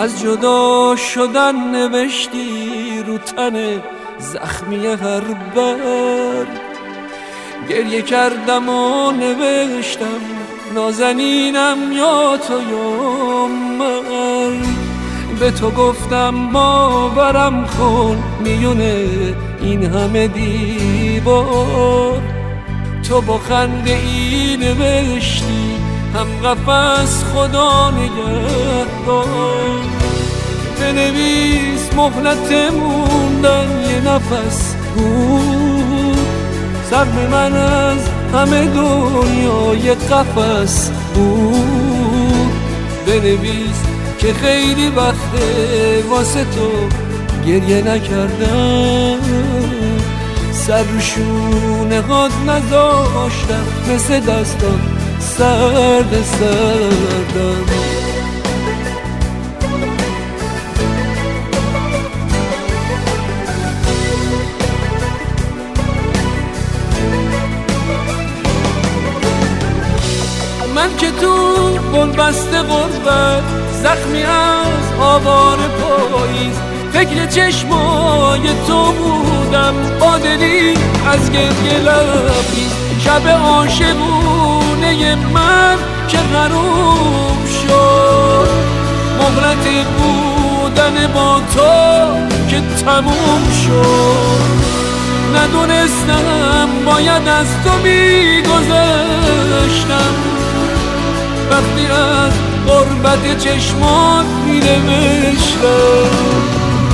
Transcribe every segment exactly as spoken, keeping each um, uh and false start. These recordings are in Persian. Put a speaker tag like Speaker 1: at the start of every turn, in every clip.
Speaker 1: از جدا شدن نوشتی رو تن زخمی هر بر. گریه کردم و نوشتم نازنینم یا تو یا من. به تو گفتم باورم کن میونه این همه دیوار. تو با خنده ای نوشتی هم قفس خدا نگهدار. بنویس مهلت موندن یه نفس بود. سهم من از همه دنیای قفس بود. بنویس که خیلی وقته واسه تو گریه نکردم. سر رو شونه هات نذاشتم مثل دستات سرد سردم. من که تو بنبست غربت زخمی از آوار پاییز فکر چشمای تو بودم با دلی از گریه لبریز. شب عاشقونه من که غروب شد. مهلت بودن با تو که تموم شد. ندونستم باید از تو میگذشتم وقتی از غربت چشمات می‌نوشتم.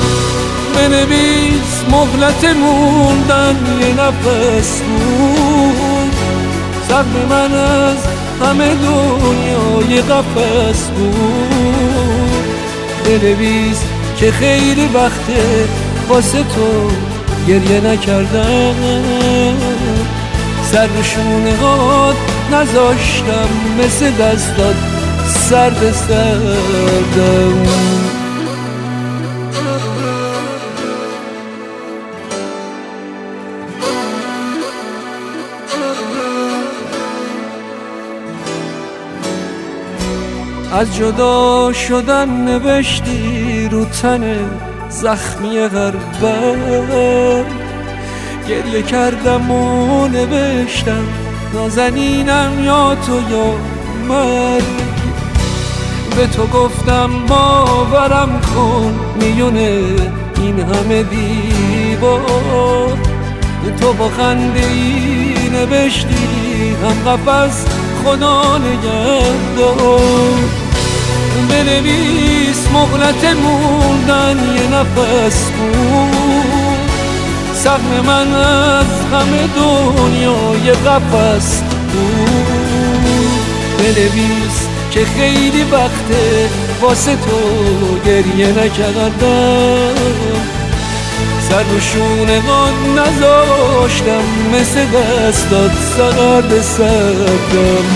Speaker 1: بنویس مهلت موندن یه نفس بود. سهم من از همه دنیای قفس بود. بنویس که خیلی وقته واسه تو گریه نکردم. سر رو شونه هات نذاشتم مثل دستات سرد سردم. از جدا شدن نوشتی رو تن زخمی هر بر. گریه کردم و نوشتم نازنینم یا تو یا من. به تو گفتم باورم کن میونه این همه دیوار. تو با خنده ای نوشتی هم قفس خدا نگهدار. بنویس مهلت موندن یه نفس بود. سهم من از همه دنیای قفس بود. بنویس که خیلی وقته واسه تو گریه نکردم. سر رو شونه هات نذاشتم مثل دستات سرد سردم.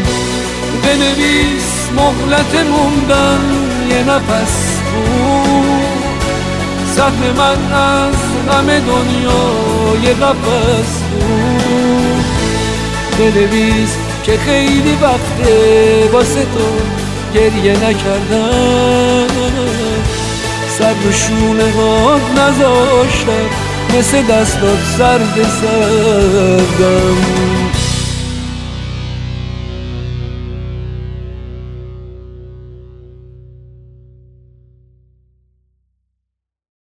Speaker 1: بنویس مهلت موندن یه نفس بود. سهم من از همه دنیای قفس بود. بنویس که خیلی وقته واسه تو گریه نکردم. سر رو شونه هات نذاشتم مثل دستات سرد سردم.